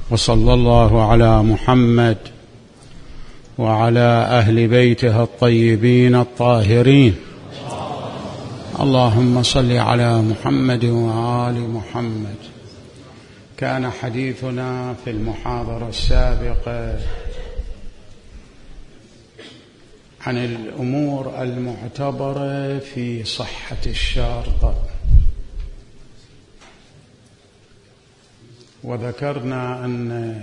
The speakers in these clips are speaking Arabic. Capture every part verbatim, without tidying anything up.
وصلى الله على محمد وعلى أهل بيته الطيبين الطاهرين. اللهم صل على محمد وآل محمد. كان حديثنا في المحاضرة السابقة عن الأمور المعتبرة في صحة الشرط، وذكرنا أن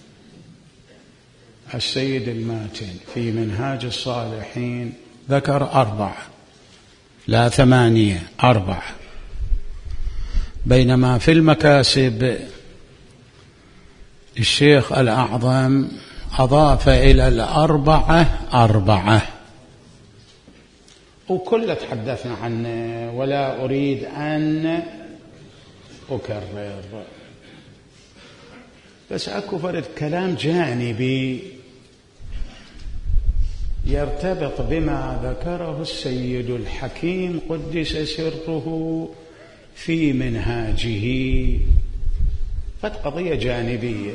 السيد الماتن في منهاج الصالحين ذكر أربعة لا ثمانية، أربعة، بينما في المكاسب الشيخ الأعظم أضاف إلى الأربعة أربعة، وكل تحدثنا عنه ولا أريد أن أكرر، بس أكو فرد كلام جانبي يرتبط بما ذكره السيد الحكيم قدس سره في منهاجه، فقضية جانبية.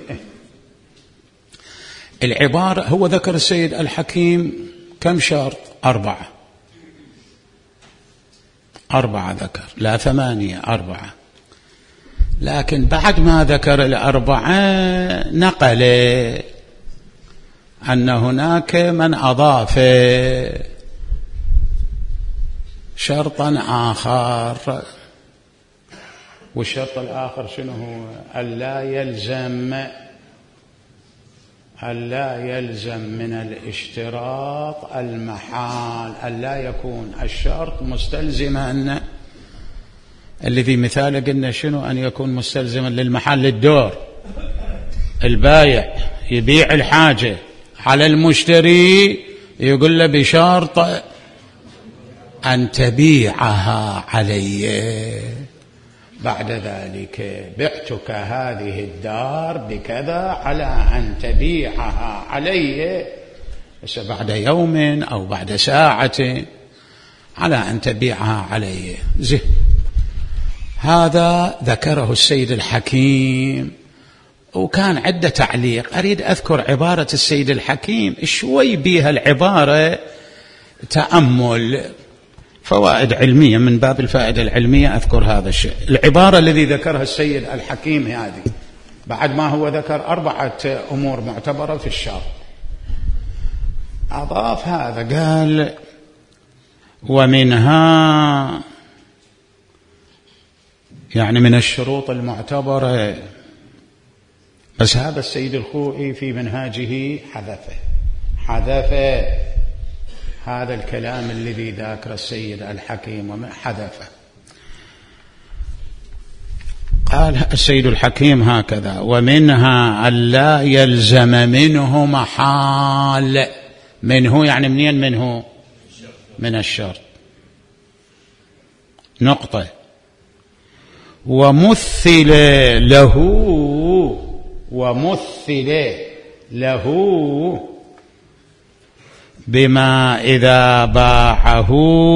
العبارة، هو ذكر السيد الحكيم كم شرط؟ أربعة، أربعة ذكر، لا ثمانية، أربعة. لكن بعد ما ذكر الأربعة نقل أن هناك من أضاف شرطا آخر، والشرط الآخر شنو هو؟ ألا يلزم ألا يلزم من الاشتراط المحال، ألا يكون الشرط مستلزما. اللي في مثاله قلنا شنو؟ أن يكون مستلزما للمحل، للدور. البايع يبيع الحاجة على المشتري، يقول له بشرط أن تبيعها علي، بعد ذلك بعتك هذه الدار بكذا على أن تبيعها علي، بس بعد يوم أو بعد ساعة على أن تبيعها علي. زين، هذا ذكره السيد الحكيم، وكان عدة تعليق. أريد أذكر عبارة السيد الحكيم شوي بها العبارة تأمل، فوائد علمية، من باب الفائدة العلمية أذكر هذا الشيء. العبارة الذي ذكرها السيد الحكيم هذه بعد ما هو ذكر أربعة أمور معتبرة في الشرط، أضاف هذا، قال ومنها، يعني من الشروط المعتبرة، بس هذا السيد الخوئي في منهاجه حذفه حذفه هذا الكلام الذي ذكر السيد الحكيم حذفه. قال السيد الحكيم هكذا: ومنها ألا يلزم منه محال. منه يعني منين؟ منه من الشرط، نقطة. ومثل له ومثل له بما إذا باعه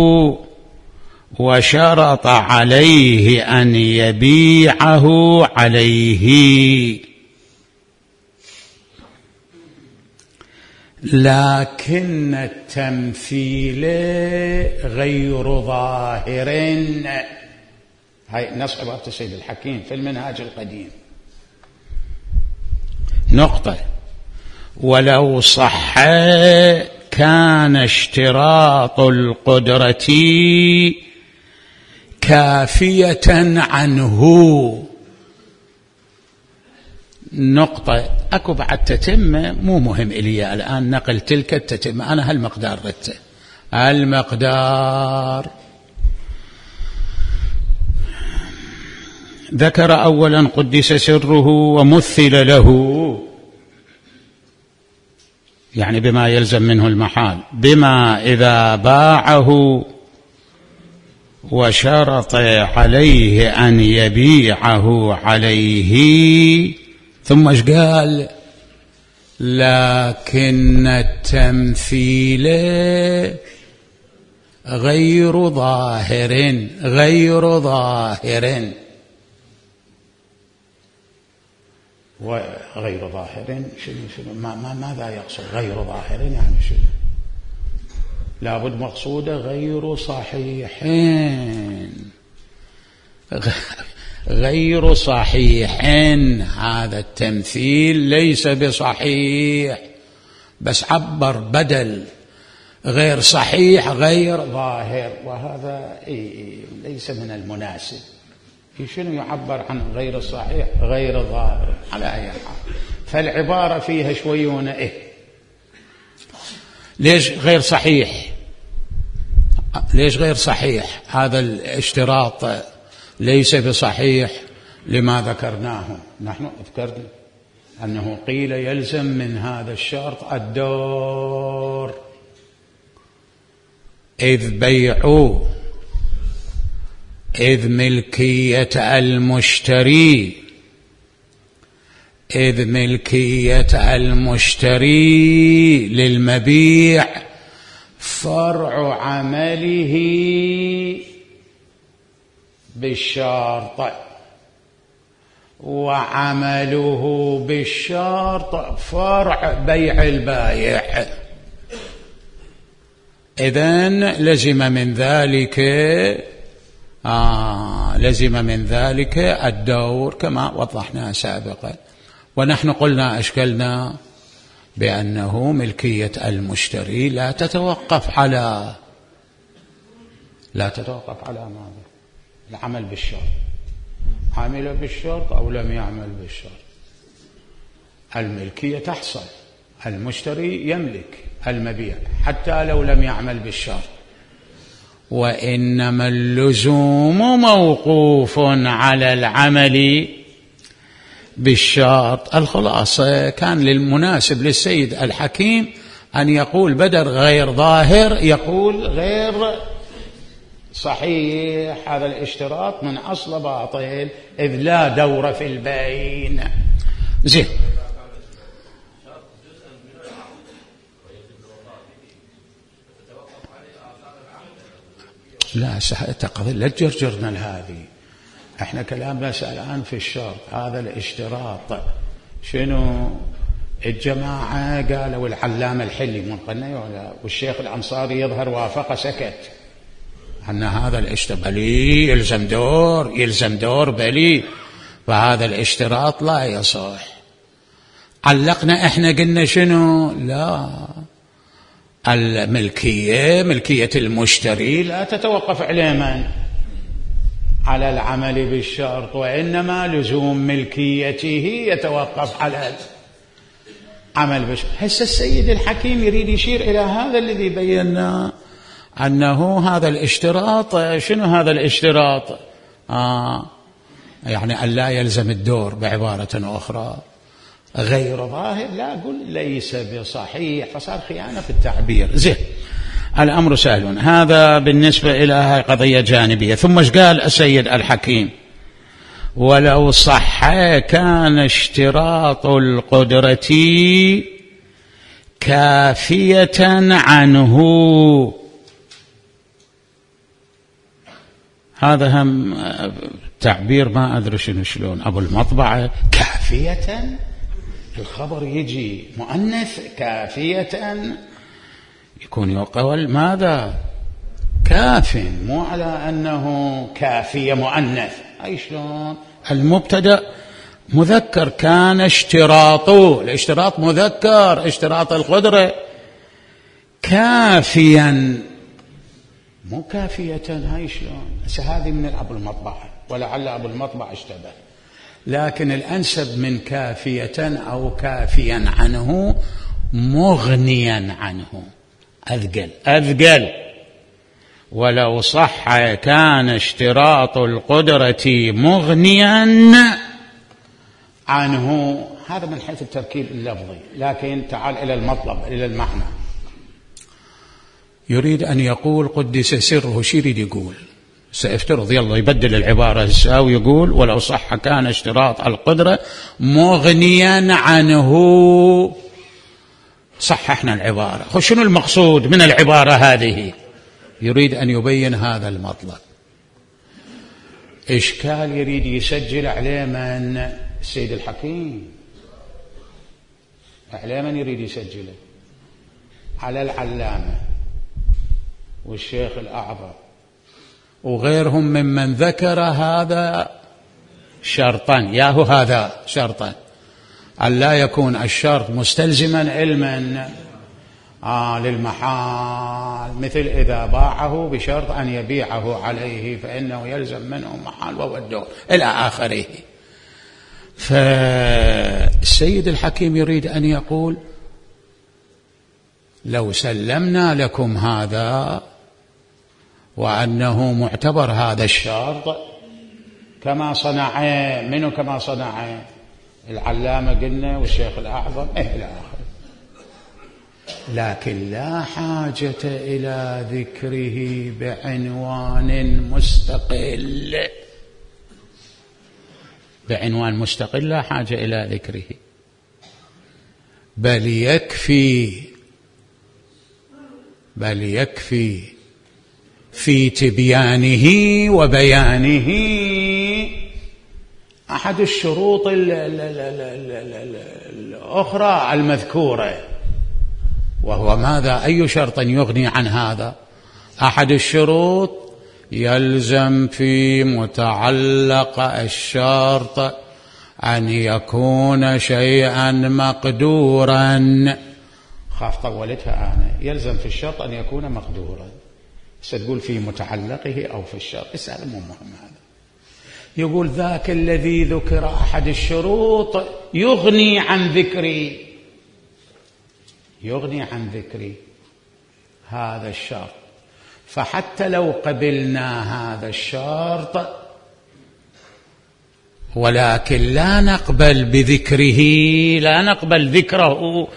وشرط عليه أن يبيعه عليه، لكن التمثيل غير ظاهر. هاي نص عبارة السيد الحكيم في المنهاج القديم، نقطة. ولو صح كان اشتراط القدرة كافية عنه. نقطة. أكو بعد تتمة، مو مهم إلي الآن نقل تلك التتمة، أنا هالمقدار رته، المقدار. ذكر أولا قدس سره ومثل له، يعني بما يلزم منه المحال، بما إذا باعه وشرط عليه أن يبيعه عليه. ثم ايش قال؟ لكن التمثيل غير ظاهر غير ظاهر وغير ظاهر شنو شنو ما ما ماذا يقصد غير ظاهر؟ يعني شنو؟ لابد مقصوده غير صحيحين، غير صحيحين. هذا التمثيل ليس بصحيح، بس عبر بدل غير صحيح غير ظاهر، وهذا ليس من المناسب. شنو يعبر عن غير الصحيح غير ظاهر على أي حال؟ فالعبارة فيها شويون إيه. ليش غير صحيح؟ ليش غير صحيح؟ هذا الاشتراط ليس بصحيح لما ذكرناه. نحن ذكرنا أنه قيل يلزم من هذا الشرط الدور، إذ بيع إذ ملكية المشتري إذ ملكية المشتري للمبيع فرع عمله بالشرط، وعمله بالشرط فرع بيع البائع. إذن لزم من ذلك آه لزم من ذلك الدور كما وضحنا سابقا. ونحن قلنا أشكلنا بأنه ملكية المشتري لا تتوقف على لا تتوقف على ماذا؟ العمل بالشرط. عمل بالشرط أو لم يعمل بالشرط، الملكية تحصل، المشتري يملك المبيع حتى لو لم يعمل بالشرط. وإنما اللزوم موقوف على العمل بالشرط. الخلاصة كان للمناسب للسيد الحكيم أن يقول بدل غير ظاهر يقول غير صحيح. هذا الاشتراط من أصل باطل، إذ لا دور في البين. زين. لا تقضي لا تجرجرنا لهذه. احنا كلامنا الآن في الشرط. هذا الاشتراط شنو؟ الجماعة قالوا العلامة الحلي من قلنا والشيخ الأنصاري يظهر وافق سكت أن هذا الاشتراط بلي يلزم دور يلزم دور بلي، فهذا الاشتراط لا يصح. علقنا احنا قلنا شنو؟ لا، الملكية ملكية المشتري لا تتوقف على من؟ على العمل بالشرط، وإنما لزوم ملكيته يتوقف على العمل بالشرط. هسه السيد الحكيم يريد يشير إلى هذا الذي بينا أنه هذا الاشتراط شنو؟ هذا الاشتراط آه يعني أن لا يلزم الدور، بعبارة أخرى غير ظاهر. لا أقول ليس بصحيح، فصار خيانة في التعبير. زين، الأمر سهل. هذا بالنسبة إلى هذه قضية جانبية. ثم ايش قال السيد الحكيم؟ ولو صح كان اشتراط القدرة كافية عنه. هذا هم تعبير ما أدري شنو شلون أبو المطبعة. كافية، الخبر يجي مؤنث كافية، يكون يقول ماذا؟ كاف، مو على أنه كافية مؤنث. أي شلون؟ المبتدأ مذكر، كان اشتراطه، الاشتراط مذكر، اشتراط القدرة كافيا مو كافية. هاي شلون؟ هذه من أبو المطبعة، ولعل أبو المطبعة اشتبه، لكن الأنسب من كافية أو كافيا عنه مغنيا عنه، أذقل أذقل. ولو صح كان اشتراط القدرة مغنيا عنه. هذا من حيث التركيب اللفظي، لكن تعال إلى المطلب، إلى المعنى. يريد أن يقول قدس سره، شو يريد يقول؟ سيفترض يلا يبدل العبارة هسه ويقول ولو صح كان اشتراط القدرة مغنيا عنه. صححنا العبارة. خو شنو المقصود من العبارة هذه؟ يريد أن يبين هذا المطلب. إشكال يريد يسجل عليه من؟ السيد الحكيم. على من يريد يسجله؟ على العلامة والشيخ الأعظم وغيرهم ممن ذكر هذا شرطا، ياهو هذا شرطا أن لا يكون الشرط مستلزما علما آه للمحال، مثل إذا باعه بشرط أن يبيعه عليه فإنه يلزم منه محال وودور إلى آخره. فالسيد الحكيم يريد أن يقول لو سلمنا لكم هذا وأنه معتبر هذا الشرط كما صنع منه كما صنع العلامة قلنا والشيخ الأعظم إلى آخره، لكن لا حاجة إلى ذكره بعنوان مستقل، بعنوان مستقل لا حاجة إلى ذكره، بل يكفي بل يكفي في تبيانه وبيانه أحد الشروط الأخرى المذكورة، وهو ماذا؟ أي شرط يغني عن هذا؟ أحد الشروط يلزم في متعلق الشرط أن يكون شيئا مقدورا. خاف طولتها أنا. يلزم في الشرط أن يكون مقدورا، ستقول في متعلقه أو في الشرط، بس هذا مو مهم. هذا يقول ذاك الذي ذكر أحد الشروط يغني عن ذكري، يغني عن ذكري هذا الشرط، فحتى لو قبلنا هذا الشرط ولكن لا نقبل بذكره، لا نقبل ذكره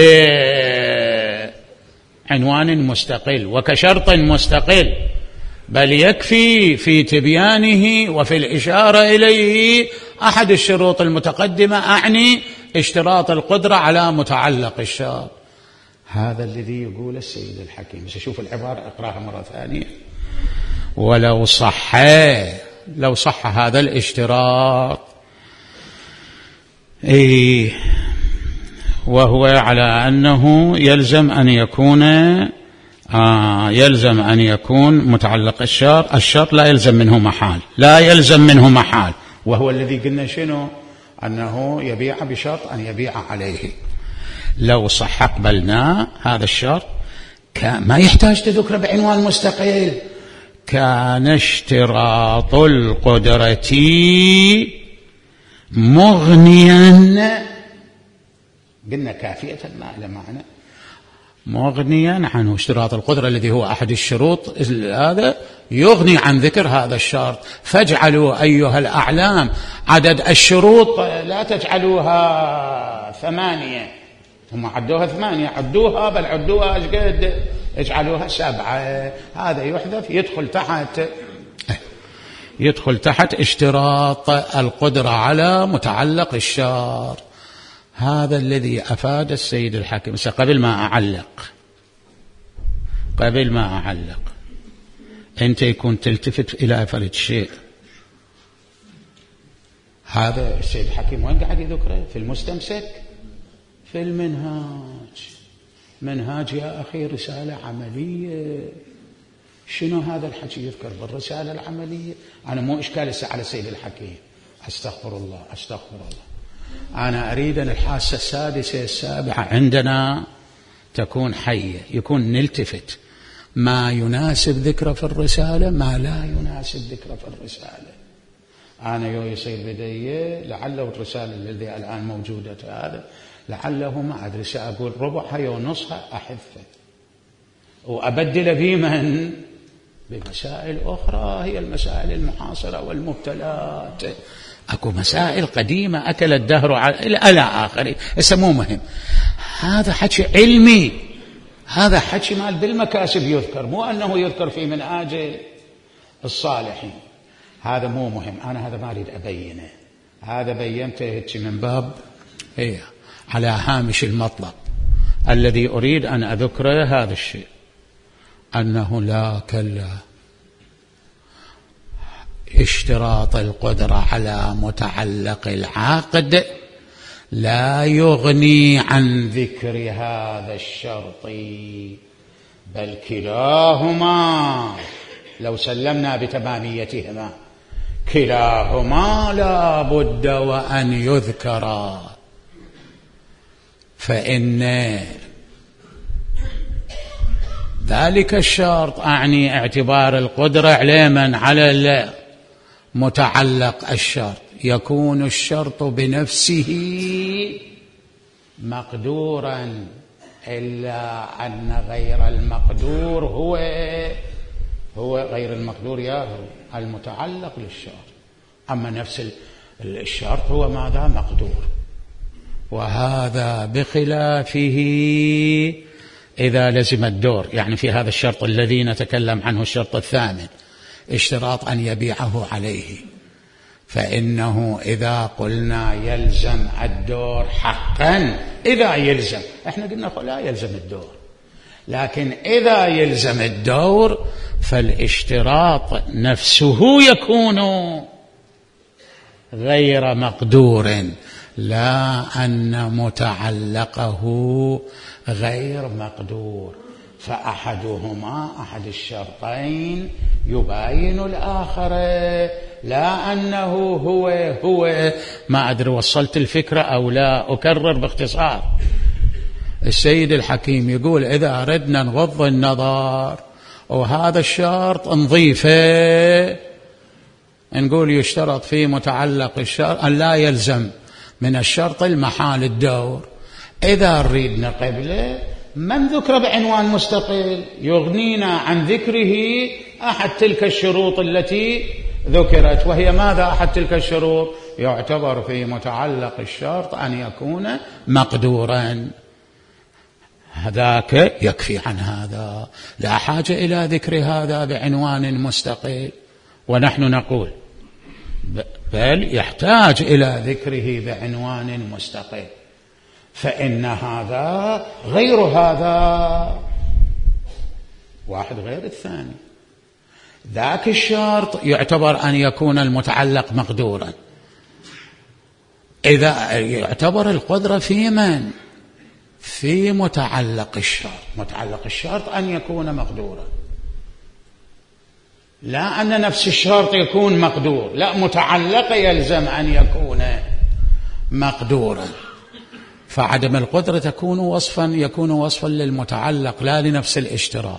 بعنوان مستقل وكشرط مستقل، بل يكفي في تبيانه وفي الإشارة إليه أحد الشروط المتقدمة، أعني اشتراط القدرة على متعلق الشرط. هذا الذي يقول السيد الحكيم. سأشوف العبارة أقرأها مرة ثانية. ولو صح لو صح هذا الاشتراط إيه، وهو على أنه يلزم أن يكون آه يلزم أن يكون متعلق الشرط، الشرط لا يلزم منه محال، لا يلزم منه محال، وهو الذي قلنا شنو؟ أنه يبيع بشرط أن يبيع عليه. لو صح قبلنا هذا الشرط ما يحتاج تذكر بعنوان مستقل، كان اشتراط القدرة مغنيا، قلنا كافية ما لمعنى مغنيا عنه. اشتراط القدرة الذي هو أحد الشروط هذا يغني عن ذكر هذا الشرط. فاجعلوا أيها الأعلام عدد الشروط لا تجعلوها ثمانية، هم عدوها ثمانية، عدوها بل عدوها قد اجعلوها سبعة. هذا يحذف يدخل تحت يدخل تحت اشتراط القدرة على متعلق الشرط. هذا الذي أفاد السيد الحاكم. قبل ما أعلق قبل ما أعلق أنت يكون تلتفت إلى فرد شيء. هذا السيد الحاكم وين قاعد يذكره؟ في المستمسك، في المنهاج. منهاج يا أخي رسالة عملية. شنو هذا الحكي يذكر بالرسالة العملية؟ أنا مو إشكال على السيد الحكيم، أستغفر الله أستغفر الله. أنا أريد أن الحاسة السادسة السابعة عندنا تكون حية، يكون نلتفت ما يناسب ذكره في الرسالة، ما لا يناسب ذكره في الرسالة. أنا يو يصير بدي لعله الرسالة الذي الآن موجودة هذا لعله ما أدري سأقول ربعها يو نصها أحذفه وأبدل بمن بمسائل أخرى هي المسائل المحاصرة والمبتلات. أكو مسائل قديمة أكل الدهر إلى آخره، هسه مو مهم. هذا حكي علمي، هذا حكي مال بالمكاسب يذكر، مو أنه يذكر في منهاج الصالحين. هذا مو مهم، أنا هذا ما أريد أبينه، هذا بينته من باب إيه على هامش المطلب. الذي أريد أن أذكره هذا الشيء، أنه لا كلا اشتراط القدرة على متعلق العقد لا يغني عن ذكر هذا الشرط، بل كلاهما لو سلمنا بتماميتهما كلاهما لا بد وأن يذكرا. فإن ذلك الشرط أعني اعتبار القدرة على من على المتعلق الشرط، يكون الشرط بنفسه مقدورا، إلا أن غير المقدور هو هو غير المقدور يا هو المتعلق للشرط، أما نفس الشرط هو ماذا؟ مقدور. وهذا بخلافه إذا لزم الدور، يعني في هذا الشرط الذي نتكلم عنه الشرط الثامن اشتراط أن يبيعه عليه، فإنه إذا قلنا يلزم الدور حقا، إذا يلزم، احنا قلنا لا يلزم الدور، لكن إذا يلزم الدور فالاشتراط نفسه يكون غير مقدور، لا أن متعلقه غير مقدور، فأحدهما أحد الشرطين يباين الآخر، لا أنه هو هو ما أدري وصلت الفكرة أو لا، أكرر باختصار. السيد الحكيم يقول إذا أردنا نغض النظر وهذا الشرط نضيفه، نقول يشترط في متعلق الشرط أن لا يلزم من الشرط المحال الدور. إذا نريد نقبله من ذكر بعنوان مستقل يغنينا عن ذكره أحد تلك الشروط التي ذكرت، وهي ماذا أحد تلك الشروط؟ يعتبر في متعلق الشرط أن يكون مقدورا، هذاك يكفي عن هذا، لا حاجة إلى ذكر هذا بعنوان مستقل. ونحن نقول بل يحتاج إلى ذكره بعنوان مستقل، فإن هذا غير هذا، واحد غير الثاني. ذاك الشرط يعتبر أن يكون المتعلق مقدورا، إذا يعتبر القدرة في من؟ في متعلق الشرط، متعلق الشرط أن يكون مقدورا، لا أن نفس الشرط يكون مقدور، لا، متعلق يلزم أن يكون مقدورا، فعدم القدرة تكون وصفا يكون وصفا للمتعلق لا لنفس الاشتراط.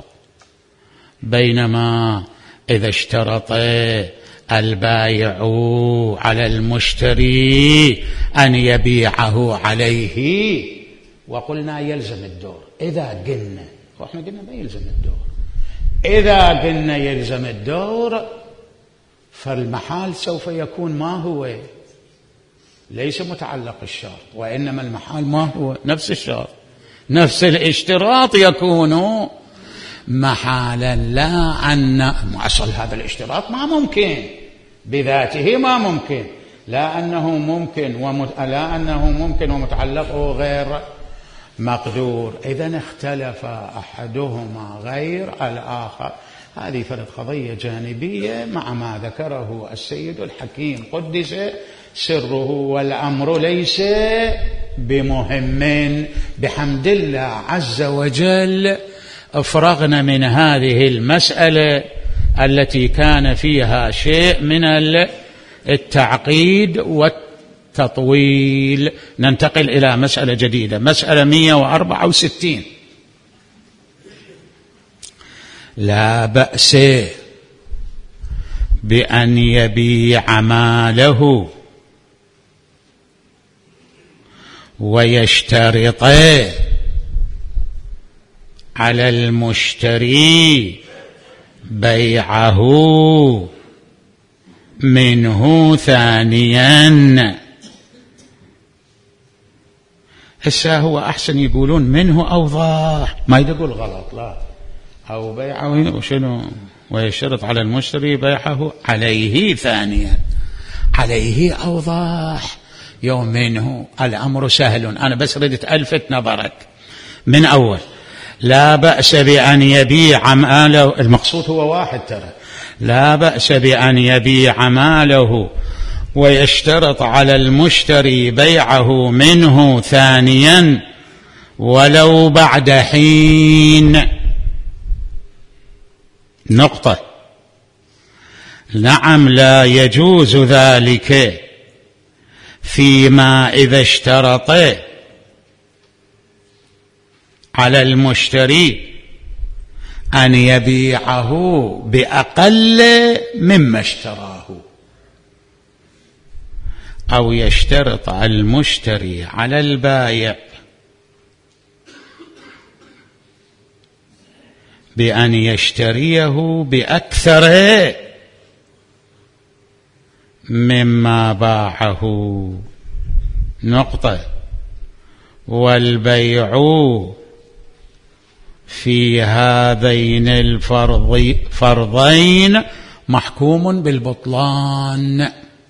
بينما إذا اشترط البائع على المشتري أن يبيعه عليه وقلنا يلزم الدور، إذا قلنا وإحنا قلنا ما يلزم الدور، إذا قلنا يلزم الدور فالمحال سوف يكون ما هو؟ ليس متعلق الشرط، وإنما المحال ما هو؟ نفس الشرط، نفس الاشتراط يكون محالا، لا أن أصل هذا الاشتراط ما ممكن بذاته، ما ممكن، لا أنه ممكن ومت... لا أنه ممكن ومتعلقه غير مقدور، إذن اختلف أحدهما غير الآخر. هذه فرد قضية جانبية مع ما ذكره السيد الحكيم قدس سره، والأمر ليس بمهم. بحمد الله عز وجل افرغنا من هذه المسألة التي كان فيها شيء من التعقيد والتطويل. ننتقل إلى مسألة جديدة، مسألة مئة وأربعة وستين. لا بأس بأن يبيع ماله ويشترط على المشتري بيعه منه ثانيا. هسه هو أحسن يقولون منه أوضح، ما يقول غلط، لا، أو بيعه وشنو ويشترط على المشتري بيعه عليه ثانيا، عليه أوضح. يوم منه الأمر سهل، أنا بس ردت ألفت نظرك من أول. لا بأس بأن يبيع ماله، المقصود هو واحد ترى، لا بأس بأن يبيع ماله ويشترط على المشتري بيعه منه ثانيا ولو بعد حين. نقطة. نعم، لا يجوز ذلك فيما إذا اشترط على المشتري أن يبيعه بأقل مما اشتراه، أو يشترط المشتري على البائع بأن يشتريه بأكثر مما باعه. نقطة. والبيع في هذين الفرضين محكوم بالبطلان.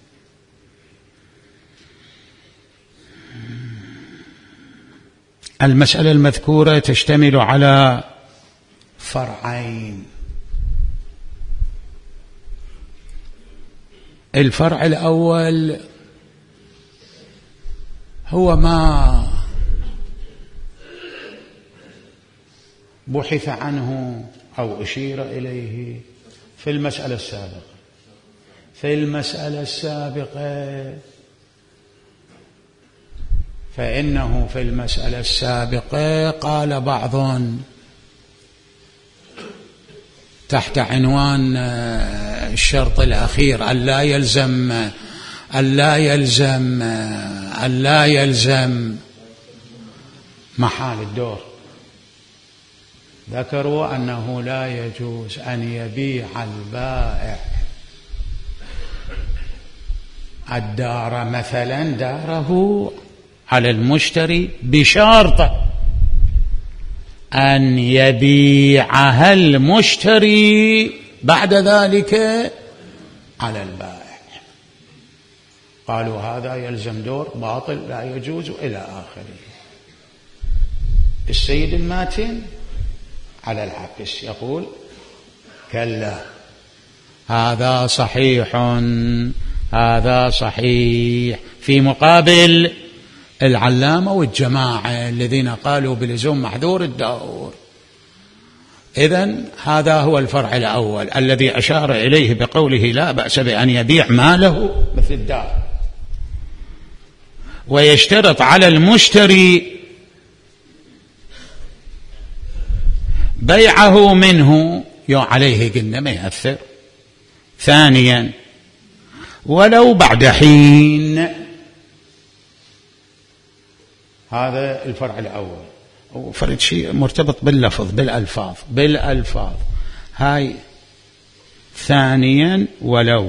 المسألة المذكورة تشتمل على فرعين. الفرع الأول هو ما بحث عنه أو أشير إليه في المسألة السابقة. في المسألة السابقة فإنه في المسألة السابقة قال بعض تحت عنوان الشرط الأخير ألا يلزم ألا يلزم ألا يلزم محال الدور، ذكروا أنه لا يجوز أن يبيع البائع الدار مثلا داره على المشتري بشرط أن يبيعها المشتري بعد ذلك على البائع. قالوا هذا يلزم دور باطل لا يجوز إلى آخره. السيد الماتن على العكس يقول كلا، هذا صحيح هذا صحيح، في مقابل العلامة والجماعة الذين قالوا بلزوم محذور الدور. إذن هذا هو الفرع الأول الذي أشار إليه بقوله لا بأس بأن يبيع ماله مثل الدار، ويشترط على المشتري بيعه منه يو عليه قلنا ما يأثر. ثانيا ولو بعد حين، هذا الفرع الأول. وفرد شيء مرتبط باللفظ بالألفاظ بالألفاظ هاي. ثانيا ولو،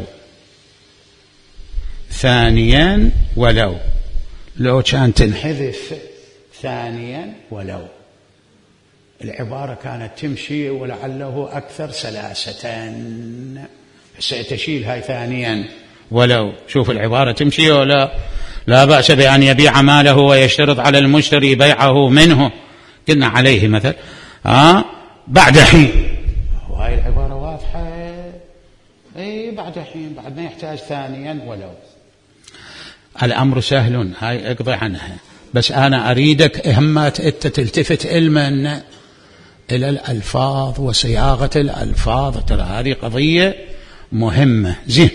ثانيا ولو، لو كان تنحذف ثانيا ولو العبارة كانت تمشي ولعله أكثر سلاسة. سيتشيل هاي ثانيا ولو، شوف العبارة تمشي ولا لا بأس بأن يبيع ماله ويشترط على المشتري بيعه منه، قلنا عليه مثل آه بعد حين، وهاي العبارة واضحة. اي بعد حين، بعد ما يحتاج ثانيا ولو. الأمر سهل، هاي اقضي عنها. بس أنا أريدك إهمات أنت تلتفت علما إلى الألفاظ وصياغة الألفاظ، ترى هذه قضية مهمة. زين.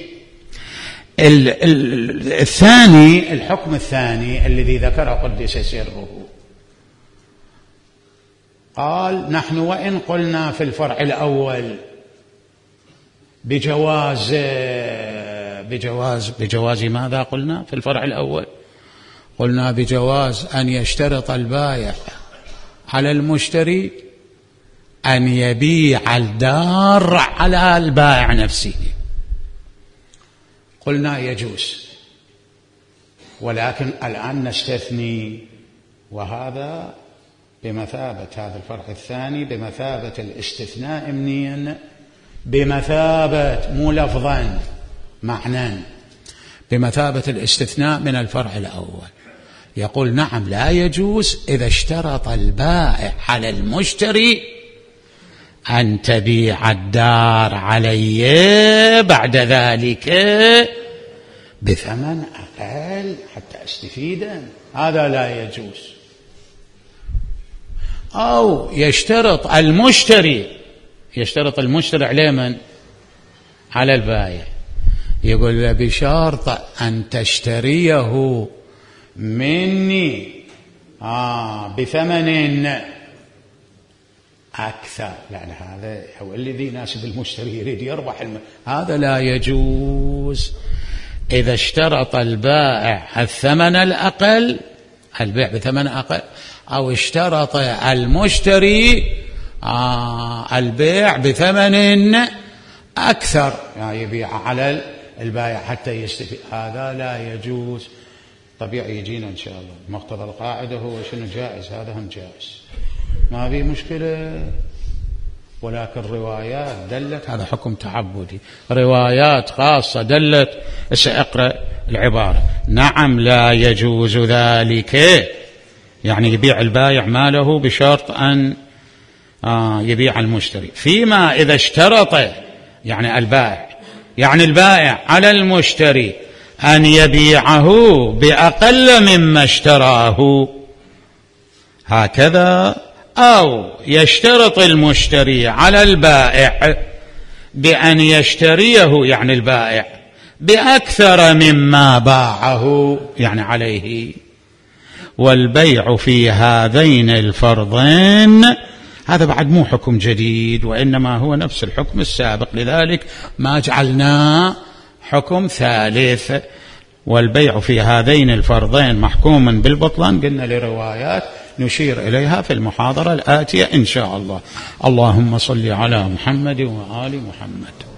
الثاني، الحكم الثاني الذي ذكر قدس سره، قال نحن وإن قلنا في الفرع الأول بجواز بجواز بجواز ماذا قلنا في الفرع الأول؟ قلنا بجواز أن يشترط البائع على المشتري أن يبيع الدار على البائع نفسه، قلنا يجوز. ولكن الآن نستثني، وهذا بمثابة هذا الفرع الثاني بمثابة الاستثناء امنيا، بمثابة مو لفظا معنى، بمثابة الاستثناء من الفرع الأول. يقول نعم لا يجوز إذا اشترط البائع على المشتري أن تبيع الدار علي بعد ذلك بثمن أقل حتى أستفيد، هذا لا يجوز. أو يشترط المشتري يشترط المشتري على من؟ على البائع، يقول له بشرط أن تشتريه مني آه بثمن أكثر. يعني هذا هو الذي يناسب المشتري، يريد يربح الم... هذا لا يجوز. إذا اشترط البائع الثمن الأقل، البيع بثمن أقل، أو اشترط المشتري آه البيع بثمن أكثر، يعني يبيع على البائع حتى يستفيد، هذا لا يجوز. طبيعي يجينا إن شاء الله مقتضى القاعدة هو شنو جائز، هذا هم جائز، ما في مشكلة. ولكن روايات دلت، هذا حكم تعبدي، روايات خاصة دلت. سأقرأ العبارة: نعم لا يجوز ذلك، يعني يبيع البائع ماله بشرط أن آه يبيع المشتري، فيما إذا اشترط، يعني البائع يعني البائع على المشتري أن يبيعه بأقل مما اشتراه، هكذا. أو يشترط المشتري على البائع بأن يشتريه، يعني البائع، بأكثر مما باعه، يعني عليه. والبيع في هذين الفرضين، هذا بعد مو حكم جديد، وإنما هو نفس الحكم السابق، لذلك ما جعلناه حكم ثالث. والبيع في هذين الفرضين محكوم بالبطلان، قلنا لروايات نشير إليها في المحاضرة الآتية إن شاء الله. اللهم صل على محمد وآل محمد.